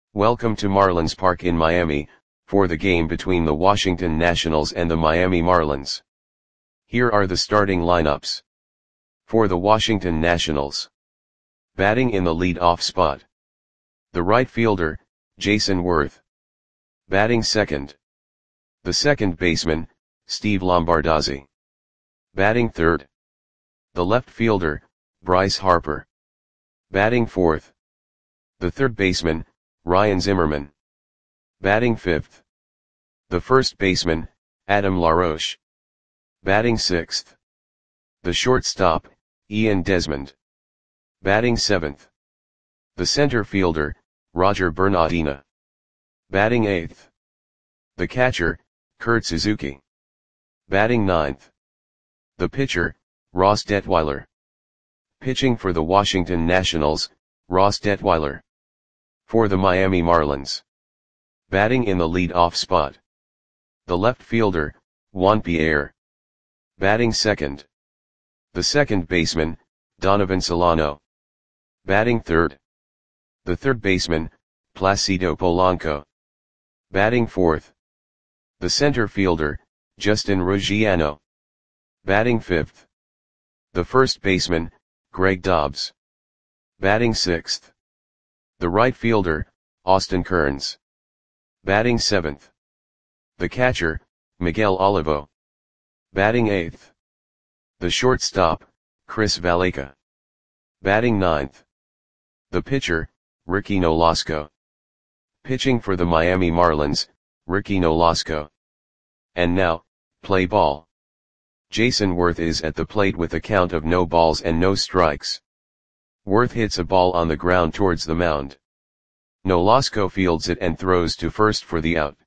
Welcome to Marlins Park in Miami, for the game between the Washington Nationals and the Miami Marlins. Here are the starting lineups. For the Washington Nationals. Batting in the lead-off spot. The right fielder, Jayson Werth. Batting second. The second baseman, Steve Lombardozzi. Batting third. The left fielder, Bryce Harper. Batting fourth. The third baseman, Ryan Zimmerman. Batting fifth. The first baseman, Adam LaRoche. Batting sixth. The shortstop, Ian Desmond. Batting seventh. The center fielder, Roger Bernardina. Batting eighth. The catcher, Kurt Suzuki. Batting ninth. The pitcher, Ross Detwiler. Pitching for the Washington Nationals, Ross Detwiler. For the Miami Marlins. Batting in the lead-off spot. The left fielder, Juan Pierre. Batting second. The second baseman, Donovan Solano. Batting third. The third baseman, Placido Polanco. Batting fourth. The center fielder, Justin Ruggiano. Batting fifth. The first baseman, Greg Dobbs. Batting sixth. The right fielder, Austin Kearns. Batting seventh. The catcher, Miguel Olivo. Batting eighth. The shortstop, Chris Valaika. Batting ninth. The pitcher, Ricky Nolasco. Pitching for the Miami Marlins, Ricky Nolasco. And now, play ball. Jayson Werth is at the plate with a count of no balls and no strikes. Werth hits a ball on the ground towards the mound. Nolasco fields it and throws to first for the out.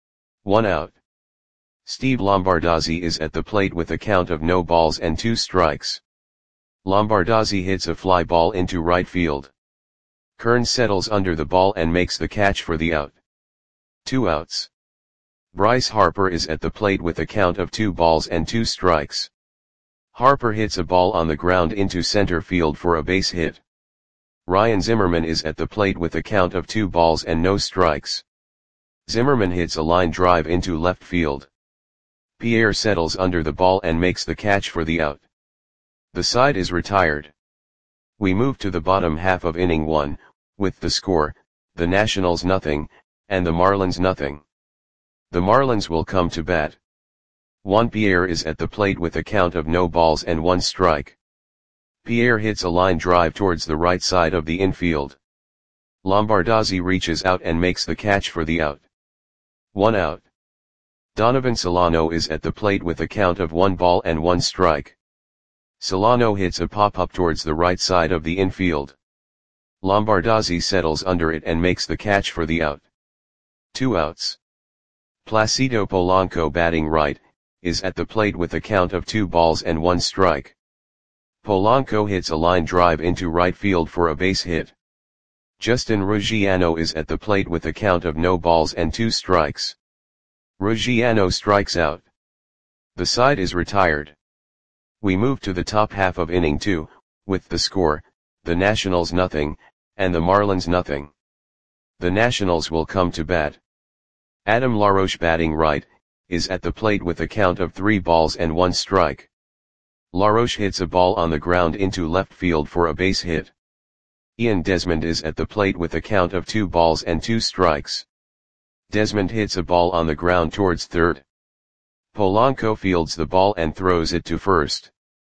1 out. Steve Lombardozzi is at the plate with a count of no balls and 2 strikes. Lombardozzi hits a fly ball into right field. Kearns settles under the ball and makes the catch for the out. 2 outs. Bryce Harper is at the plate with a count of 2 balls and 2 strikes. Harper hits a ball on the ground into center field for a base hit. Ryan Zimmerman is at the plate with a count of 2 balls and no strikes. Zimmerman hits a line drive into left field. Pierre settles under the ball and makes the catch for the out. The side is retired. We move to the bottom half of inning 1, with the score, the Nationals nothing, and the Marlins nothing. The Marlins will come to bat. Juan Pierre is at the plate with a count of no balls and 1 strike. Pierre hits a line drive towards the right side of the infield. Lombardozzi reaches out and makes the catch for the out. 1 out. Donovan Solano is at the plate with a count of 1 ball and 1 strike. Solano hits a pop-up towards the right side of the infield. Lombardozzi settles under it and makes the catch for the out. 2 outs. Placido Polanco, batting right, is at the plate with a count of 2 balls and 1 strike. Polanco hits a line drive into right field for a base hit. Justin Ruggiano is at the plate with a count of no balls and 2 strikes. Ruggiano strikes out. The side is retired. We move to the top half of inning 2, with the score, the Nationals nothing, and the Marlins nothing. The Nationals will come to bat. Adam LaRoche, batting right, is at the plate with a count of 3 balls and 1 strike. LaRoche hits a ball on the ground into left field for a base hit. Ian Desmond is at the plate with a count of 2 balls and 2 strikes. Desmond hits a ball on the ground towards third. Polanco fields the ball and throws it to first.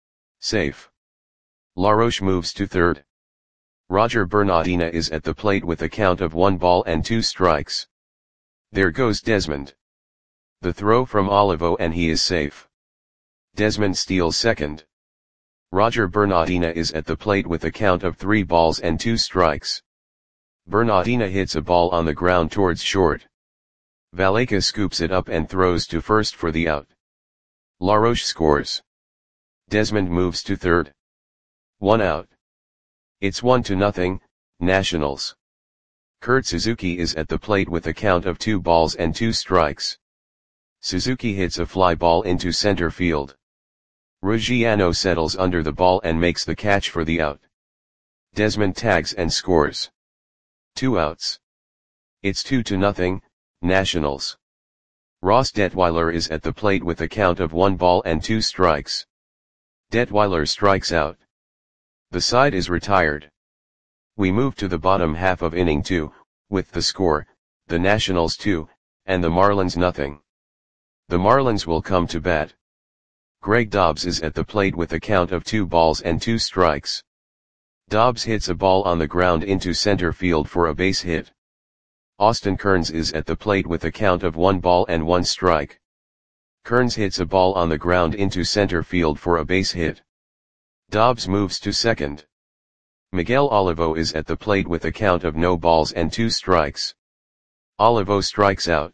Safe. LaRoche moves to third. Roger Bernardina is at the plate with a count of 1 ball and 2 strikes. There goes Desmond. The throw from Olivo and he is safe. Desmond steals second. Roger Bernardina is at the plate with a count of 3 balls and 2 strikes. Bernardina hits a ball on the ground towards short. Valaika scoops it up and throws to first for the out. LaRoche scores. Desmond moves to third. 1 out. It's 1-0, Nationals. Kurt Suzuki is at the plate with a count of 2 balls and 2 strikes. Suzuki hits a fly ball into center field. Ruggiano settles under the ball and makes the catch for the out. Desmond tags and scores. 2 outs. It's 2-0, Nationals. Ross Detweiler is at the plate with a count of 1 ball and 2 strikes. Detweiler strikes out. The side is retired. We move to the bottom half of inning 2, with the score, the Nationals 2, and the Marlins nothing. The Marlins will come to bat. Greg Dobbs is at the plate with a count of 2 balls and 2 strikes. Dobbs hits a ball on the ground into center field for a base hit. Austin Kearns is at the plate with a count of 1 ball and 1 strike. Kearns hits a ball on the ground into center field for a base hit. Dobbs moves to second. Miguel Olivo is at the plate with a count of no balls and 2 strikes. Olivo strikes out.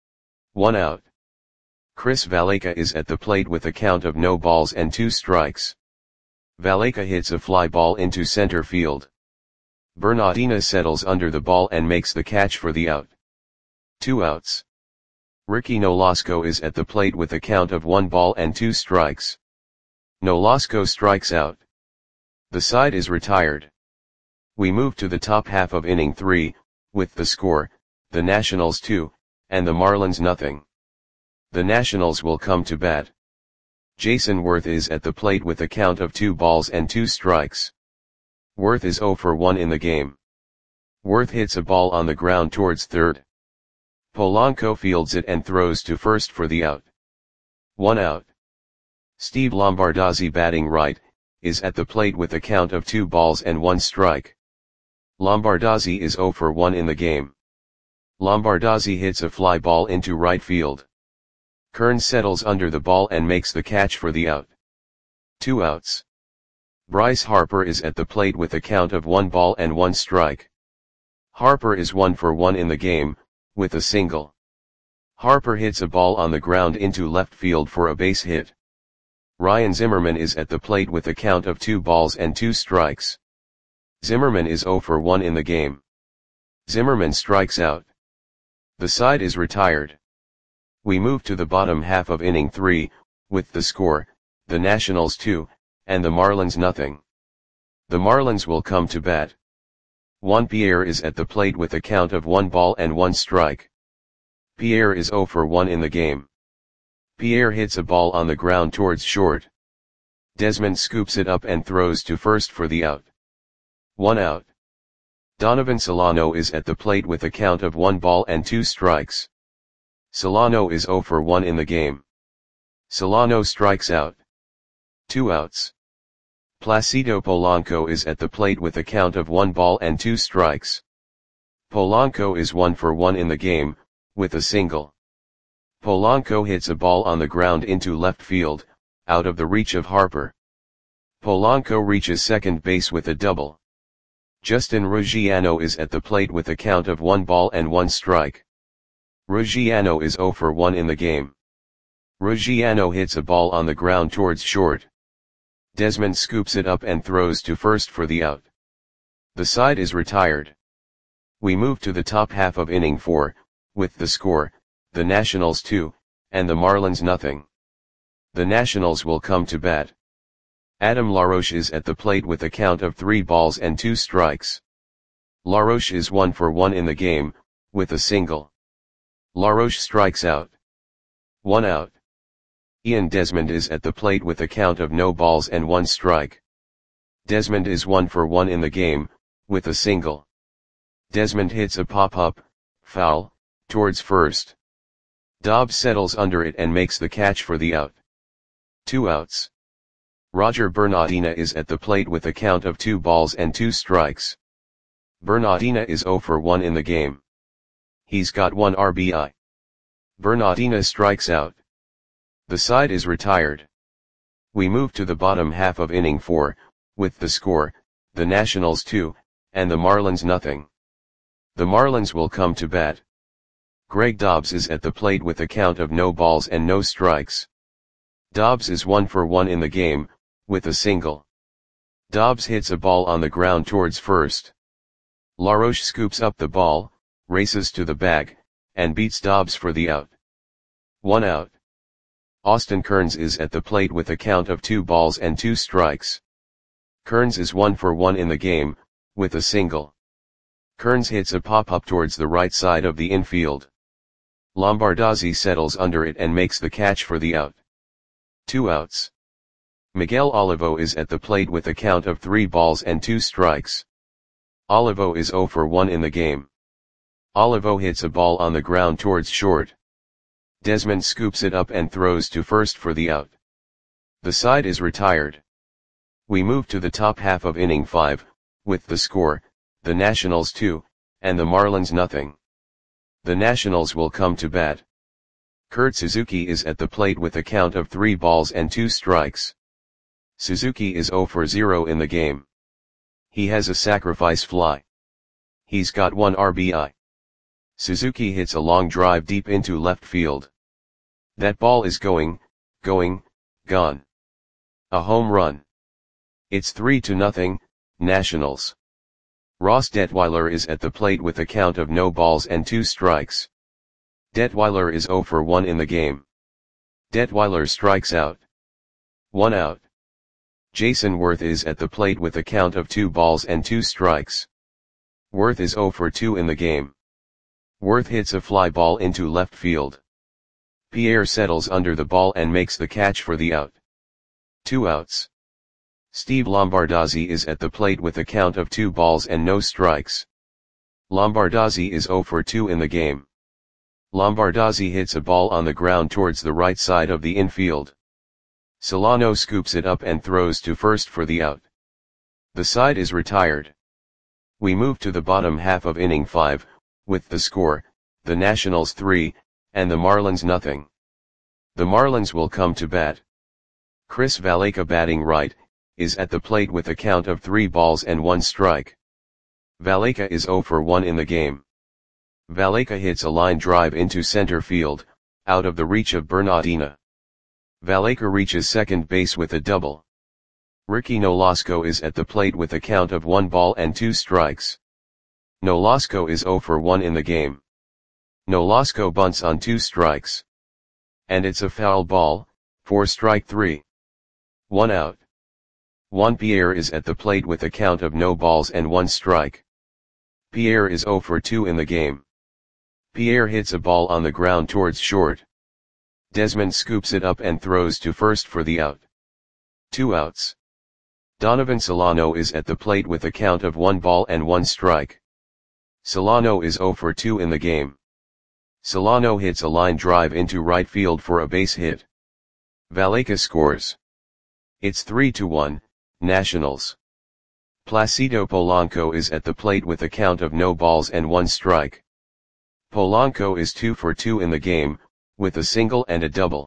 1 out. Chris Valaika is at the plate with a count of no balls and 2 strikes. Valaika hits a fly ball into center field. Bernardina settles under the ball and makes the catch for the out. 2 outs. Ricky Nolasco is at the plate with a count of 1 ball and 2 strikes. Nolasco strikes out. The side is retired. We move to the top half of inning 3, with the score, the Nationals 2, and the Marlins nothing. The Nationals will come to bat. Jason Worth is at the plate with a count of 2 balls and 2 strikes. Worth is 0 for 1 in the game. Worth hits a ball on the ground towards third. Polanco fields it and throws to first for the out. 1 out. Steve Lombardozzi, batting right, is at the plate with a count of 2 balls and 1 strike. Lombardozzi is 0 for 1 in the game. Lombardozzi hits a fly ball into right field. Kearns settles under the ball and makes the catch for the out. 2 outs. Bryce Harper is at the plate with a count of 1 ball and 1 strike. Harper is 1 for 1 in the game, with a single. Harper hits a ball on the ground into left field for a base hit. Ryan Zimmerman is at the plate with a count of 2 balls and 2 strikes. Zimmerman is 0 for 1 in the game. Zimmerman strikes out. The side is retired. We move to the bottom half of inning 3, with the score, the Nationals 2, and the Marlins nothing. The Marlins will come to bat. Juan Pierre is at the plate with a count of 1 ball and 1 strike. Pierre is 0 for 1 in the game. Pierre hits a ball on the ground towards short. Desmond scoops it up and throws to first for the out. 1 out. Donovan Solano is at the plate with a count of 1 ball and 2 strikes. Solano is 0 for 1 in the game. Solano strikes out. 2 outs. Placido Polanco is at the plate with a count of 1 ball and 2 strikes. Polanco is 1 for 1 in the game, with a single. Polanco hits a ball on the ground into left field, out of the reach of Harper. Polanco reaches second base with a double. Justin Ruggiano is at the plate with a count of 1 ball and 1 strike. Ruggiano is 0 for 1 in the game. Ruggiano hits a ball on the ground towards short. Desmond scoops it up and throws to first for the out. The side is retired. We move to the top half of inning 4, with the score, the Nationals 2, and the Marlins nothing. The Nationals will come to bat. Adam LaRoche is at the plate with a count of 3 balls and 2 strikes. LaRoche is 1 for 1 in the game, with a single. LaRoche strikes out. 1 out. Ian Desmond is at the plate with a count of no balls and 1 strike. Desmond is 1 for 1 in the game, with a single. Desmond hits a pop-up, foul, towards first. Dobbs settles under it and makes the catch for the out. 2 outs. Roger Bernardina is at the plate with a count of 2 balls and 2 strikes. Bernardina is 0 for 1 in the game. He's got 1 RBI. Bernardina strikes out. The side is retired. We move to the bottom half of inning 4, with the score, the Nationals 2, and the Marlins nothing. The Marlins will come to bat. Greg Dobbs is at the plate with a count of no balls and no strikes. Dobbs is 1 for 1 in the game, with a single. Dobbs hits a ball on the ground towards first. LaRoche scoops up the ball, races to the bag, and beats Dobbs for the out. 1 out. Austin Kearns is at the plate with a count of 2 balls and 2 strikes. Kearns is 1 for 1 in the game, with a single. Kearns hits a pop-up towards the right side of the infield. Lombardozzi settles under it and makes the catch for the out. 2 outs. Miguel Olivo is at the plate with a count of 3 balls and 2 strikes. Olivo is 0 for 1 in the game. Olivo hits a ball on the ground towards short. Desmond scoops it up and throws to first for the out. The side is retired. We move to the top half of inning 5, with the score, the Nationals 2, and the Marlins nothing. The Nationals will come to bat. Kurt Suzuki is at the plate with a count of 3 balls and 2 strikes. Suzuki is 0 for 0 in the game. He has a sacrifice fly. He's got 1 RBI. Suzuki hits a long drive deep into left field. That ball is gone. A home run. It's 3-0, Nationals. Ross Detweiler is at the plate with a count of no balls and 2 strikes. Detweiler is 0 for 1 in the game. Detweiler strikes out. 1 out. Jason Worth is at the plate with a count of 2 balls and 2 strikes. Worth is 0 for 2 in the game. Worth hits a fly ball into left field. Pierre settles under the ball and makes the catch for the out. 2 outs. Steve Lombardozzi is at the plate with a count of 2 balls and no strikes. Lombardozzi is 0 for 2 in the game. Lombardozzi hits a ball on the ground towards the right side of the infield. Solano scoops it up and throws to first for the out. The side is retired. We move to the bottom half of inning 5, with the score, the Nationals 3, and the Marlins nothing. The Marlins will come to bat. Chris Valaika, batting right, is at the plate with a count of 3 balls and 1 strike. Valaika is 0 for 1 in the game. Valaika hits a line drive into center field, out of the reach of Bernardina. Valaika reaches second base with a double. Ricky Nolasco is at the plate with a count of 1 ball and 2 strikes. Nolasco is 0 for 1 in the game. Nolasco bunts on 2 strikes. And it's a foul ball, for strike 3. 1 out. Juan Pierre is at the plate with a count of no balls and 1 strike. Pierre is 0 for 2 in the game. Pierre hits a ball on the ground towards short. Desmond scoops it up and throws to first for the out. 2 outs. Donovan Solano is at the plate with a count of 1 ball and 1 strike. Solano is 0 for 2 in the game. Solano hits a line drive into right field for a base hit. Valaika scores. It's 3-1, Nationals. Placido Polanco is at the plate with a count of no balls and 1 strike. Polanco is 2 for 2 in the game, with a single and a double.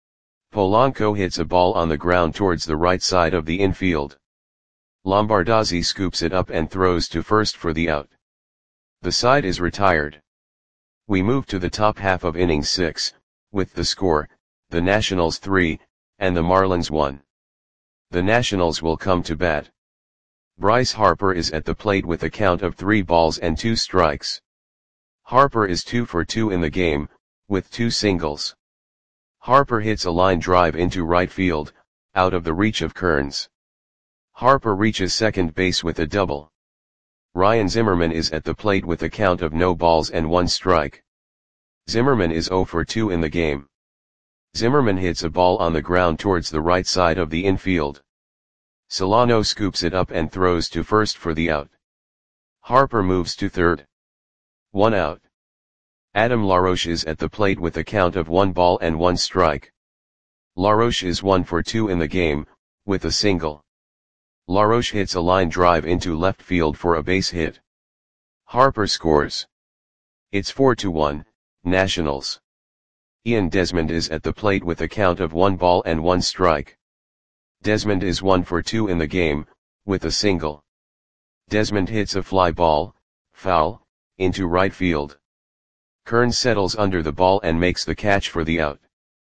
Polanco hits a ball on the ground towards the right side of the infield. Lombardozzi scoops it up and throws to first for the out. The side is retired. We move to the top half of inning 6, with the score, the Nationals 3, and the Marlins 1. The Nationals will come to bat. Bryce Harper is at the plate with a count of 3 balls and 2 strikes. Harper is 2 for 2 in the game, with 2 singles. Harper hits a line drive into right field, out of the reach of Kearns. Harper reaches second base with a double. Ryan Zimmerman is at the plate with a count of no balls and 1 strike. Zimmerman is 0 for 2 in the game. Zimmerman hits a ball on the ground towards the right side of the infield. Solano scoops it up and throws to first for the out. Harper moves to third. 1 out. Adam LaRoche is at the plate with a count of 1 ball and 1 strike. LaRoche is 1 for 2 in the game, with a single. LaRoche hits a line drive into left field for a base hit. Harper scores. It's 4-1, Nationals. Ian Desmond is at the plate with a count of 1 ball and 1 strike. Desmond is 1 for 2 in the game, with a single. Desmond hits a fly ball, foul, into right field. Kearns settles under the ball and makes the catch for the out.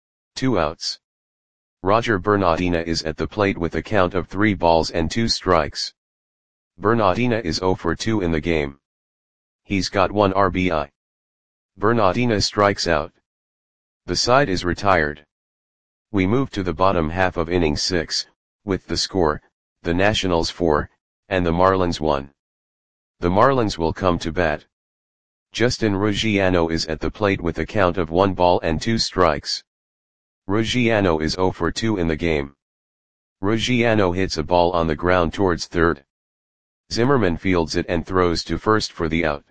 2 outs. Roger Bernardina is at the plate with a count of 3 balls and 2 strikes. Bernardina is 0 for 2 in the game. He's got 1 RBI. Bernardina strikes out. The side is retired. We move to the bottom half of inning 6, with the score, the Nationals 4, and the Marlins 1. The Marlins will come to bat. Justin Ruggiano is at the plate with a count of 1 ball and 2 strikes. Ruggiano is 0 for 2 in the game. Ruggiano hits a ball on the ground towards third. Zimmerman fields it and throws to first for the out.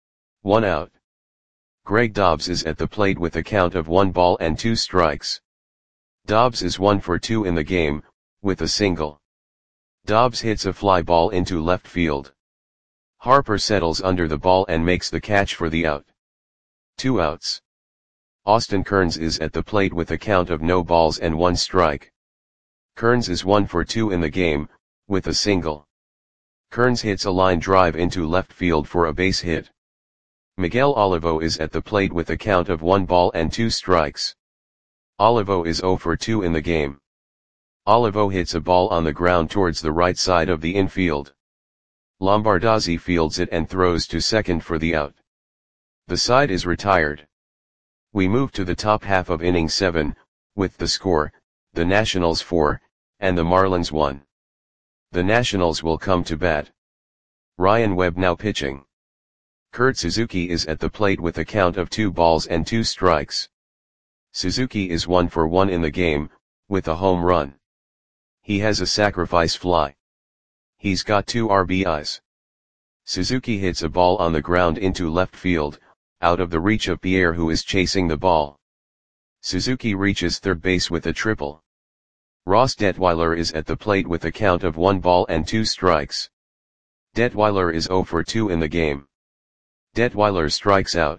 1 out. Greg Dobbs is at the plate with a count of 1 ball and 2 strikes. Dobbs is 1 for 2 in the game, with a single. Dobbs hits a fly ball into left field. Harper settles under the ball and makes the catch for the out. 2 outs. Austin Kearns is at the plate with a count of no balls and 1 strike. Kearns is 1 for 2 in the game, with a single. Kearns hits a line drive into left field for a base hit. Miguel Olivo is at the plate with a count of 1 ball and 2 strikes. Olivo is 0 for 2 in the game. Olivo hits a ball on the ground towards the right side of the infield. Lombardozzi fields it and throws to second for the out. The side is retired. We move to the top half of inning 7, with the score, the Nationals 4, and the Marlins 1. The Nationals will come to bat. Ryan Webb now pitching. Kurt Suzuki is at the plate with a count of 2 balls and 2 strikes. Suzuki is 1 for 1 in the game, with a home run. He has a sacrifice fly. He's got 2 RBIs. Suzuki hits a ball on the ground into left field, out of the reach of Pierre, who is chasing the ball. Suzuki reaches third base with a triple. Ross Detweiler is at the plate with a count of 1 ball and 2 strikes. Detweiler is 0 for 2 in the game. Detweiler strikes out.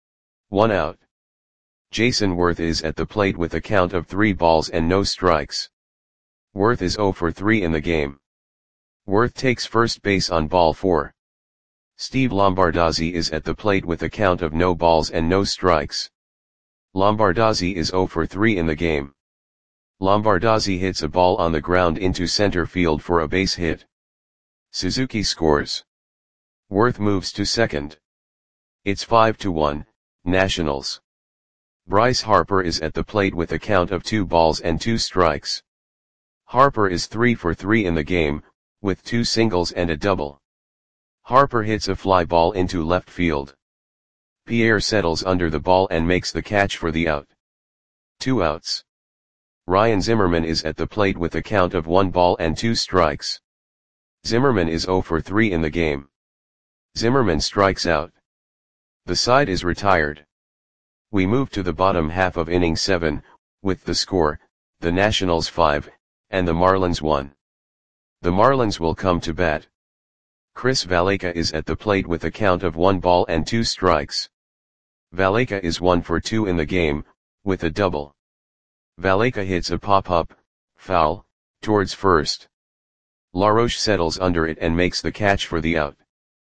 1 out. Jason Worth is at the plate with a count of 3 balls and no strikes. Worth is 0 for 3 in the game. Worth takes first base on ball 4. Steve Lombardozzi is at the plate with a count of no balls and no strikes. Lombardozzi is 0 for 3 in the game. Lombardozzi hits a ball on the ground into center field for a base hit. Suzuki scores. Worth moves to second. It's 5-1, Nationals. Bryce Harper is at the plate with a count of 2 balls and 2 strikes. Harper is 3 for 3 in the game, with 2 singles and a double. Harper hits a fly ball into left field. Pierre settles under the ball and makes the catch for the out. 2 outs. Ryan Zimmerman is at the plate with a count of 1 ball and 2 strikes. Zimmerman is 0 for 3 in the game. Zimmerman strikes out. The side is retired. We move to the bottom half of inning 7, with the score, the Nationals 5, and the Marlins 1. The Marlins will come to bat. Chris Valaika is at the plate with a count of 1 ball and 2 strikes. Valaika is 1 for 2 in the game, with a double. Valaika hits a pop-up, foul, towards first. LaRoche settles under it and makes the catch for the out.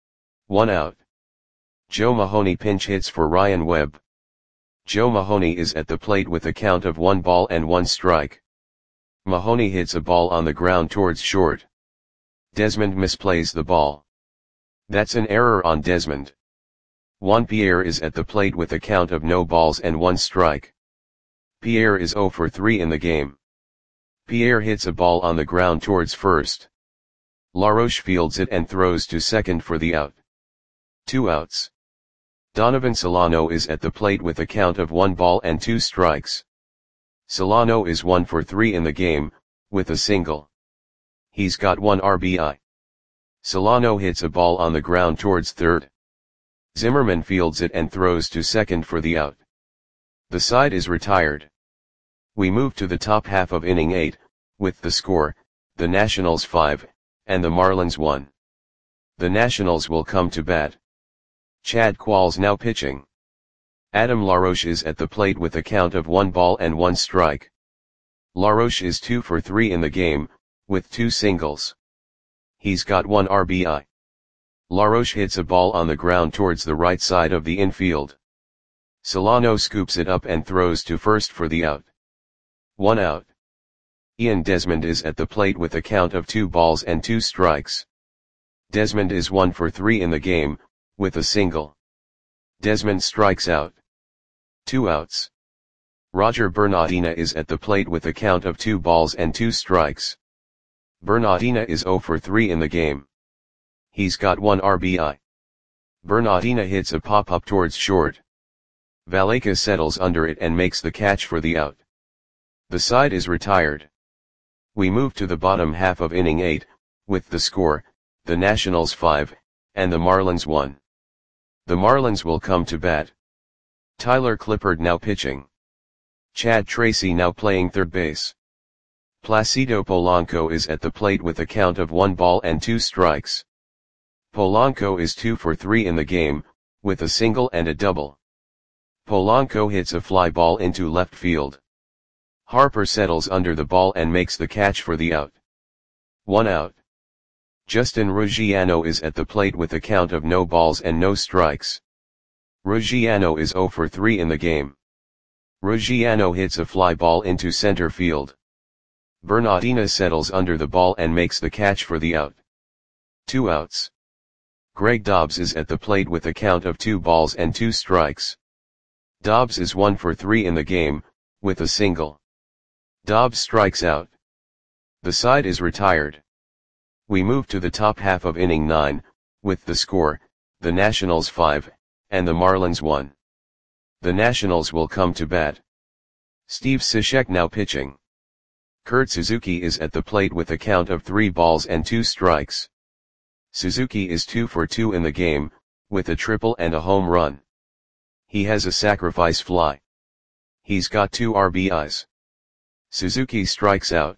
1 out. Joe Mahoney pinch hits for Ryan Webb. Joe Mahoney is at the plate with a count of 1 ball and 1 strike. Mahoney hits a ball on the ground towards short. Desmond misplays the ball. That's an error on Desmond. Juan Pierre is at the plate with a count of no balls and 1 strike. Pierre is 0 for 3 in the game. Pierre hits a ball on the ground towards first. LaRoche fields it and throws to second for the out. 2 outs. Donovan Solano is at the plate with a count of 1 ball and 2 strikes. Solano is 1 for 3 in the game, with a single. He's got 1 RBI. Solano hits a ball on the ground towards third. Zimmerman fields it and throws to second for the out. The side is retired. We move to the top half of inning 8, with the score, the Nationals 5, and the Marlins 1. The Nationals will come to bat. Chad Qualls now pitching. Adam LaRoche is at the plate with a count of 1 ball and 1 strike. LaRoche is 2 for 3 in the game, with 2 singles. He's got 1 RBI. LaRoche hits a ball on the ground towards the right side of the infield. Solano scoops it up and throws to first for the out. 1 out. Ian Desmond is at the plate with a count of 2 balls and 2 strikes. Desmond is 1 for 3 in the game, with a single. Desmond strikes out. 2 outs. Roger Bernardina is at the plate with a count of 2 balls and 2 strikes. Bernardina is 0 for 3 in the game. He's got 1 RBI. Bernardina hits a pop-up towards short. Valaika settles under it and makes the catch for the out. The side is retired. We move to the bottom half of inning 8, with the score, the Nationals 5, and the Marlins 1. The Marlins will come to bat. Tyler Clippard now pitching. Chad Tracy now playing third base. Placido Polanco is at the plate with a count of 1 ball and 2 strikes. Polanco is 2 for 3 in the game, with a single and a double. Polanco hits a fly ball into left field. Harper settles under the ball and makes the catch for the out. 1 out. Justin Ruggiano is at the plate with a count of no balls and no strikes. Ruggiano is 0 for 3 in the game. Ruggiano hits a fly ball into center field. Bernardina settles under the ball and makes the catch for the out. 2 outs. Greg Dobbs is at the plate with a count of 2 balls and 2 strikes. Dobbs is 1 for 3 in the game, with a single. Dobbs strikes out. The side is retired. We move to the top half of inning 9, with the score, the Nationals 5, and the Marlins 1. The Nationals will come to bat. Steve Cishek now pitching. Kurt Suzuki is at the plate with a count of 3 balls and 2 strikes. Suzuki is 2 for 2 in the game, with a triple and a home run. He has a sacrifice fly. He's got 2 RBIs. Suzuki strikes out.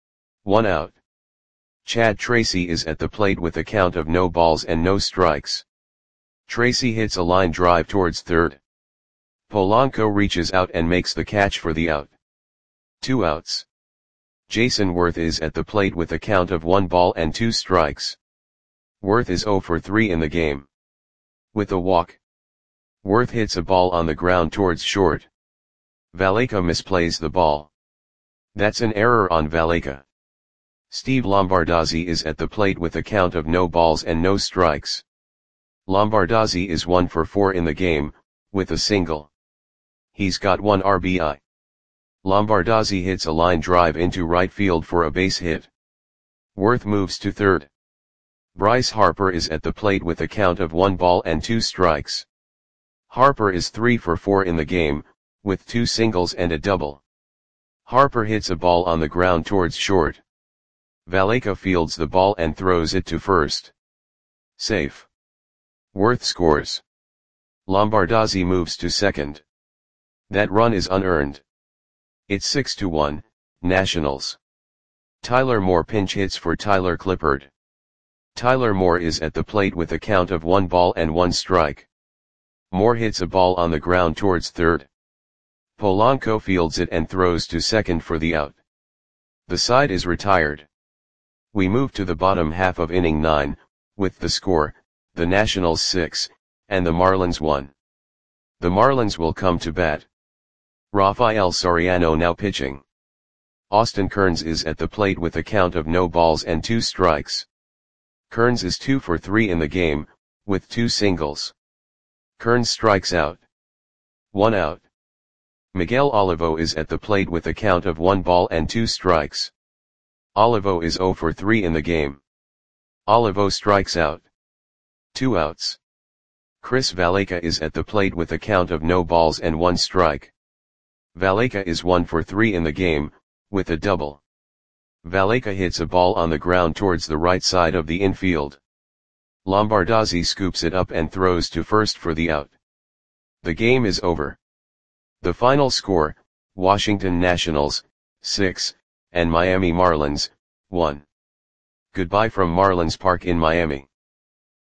1 out. Chad Tracy is at the plate with a count of no balls and no strikes. Tracy hits a line drive towards third. Polanco reaches out and makes the catch for the out. 2 outs. Jason Worth is at the plate with a count of 1 ball and 2 strikes. Worth is 0 for 3 in the game. With a walk. Worth hits a ball on the ground towards short. Valaika misplays the ball. That's an error on Valaika. Steve Lombardozzi is at the plate with a count of no balls and no strikes. Lombardozzi is 1 for 4 in the game, with a single. He's got 1 RBI. Lombardozzi hits a line drive into right field for a base hit. Worth moves to third. Bryce Harper is at the plate with a count of 1 ball and 2 strikes. Harper is 3 for 4 in the game, with 2 singles and a double. Harper hits a ball on the ground towards short. Valaika fields the ball and throws it to first. Safe. Worth scores. Lombardozzi moves to second. That run is unearned. It's 6-1, Nationals. Tyler Moore pinch hits for Tyler Clippard. Tyler Moore is at the plate with a count of 1 ball and 1 strike. Moore hits a ball on the ground towards third. Polanco fields it and throws to second for the out. The side is retired. We move to the bottom half of inning 9, with the score, the Nationals 6, and the Marlins 1. The Marlins will come to bat. Rafael Soriano now pitching. Austin Kearns is at the plate with a count of no balls and 2 strikes. Kearns is 2 for 3 in the game, with 2 singles. Kearns strikes out. 1 out. Miguel Olivo is at the plate with a count of 1 ball and 2 strikes. Olivo is 0 for 3 in the game. Olivo strikes out. 2 outs. Chris Valaika is at the plate with a count of no balls and 1 strike. Valaika is 1 for 3 in the game, with a double. Valaika hits a ball on the ground towards the right side of the infield. Lombardozzi scoops it up and throws to first for the out. The game is over. The final score, Washington Nationals, 6, and Miami Marlins, 1. Goodbye from Marlins Park in Miami.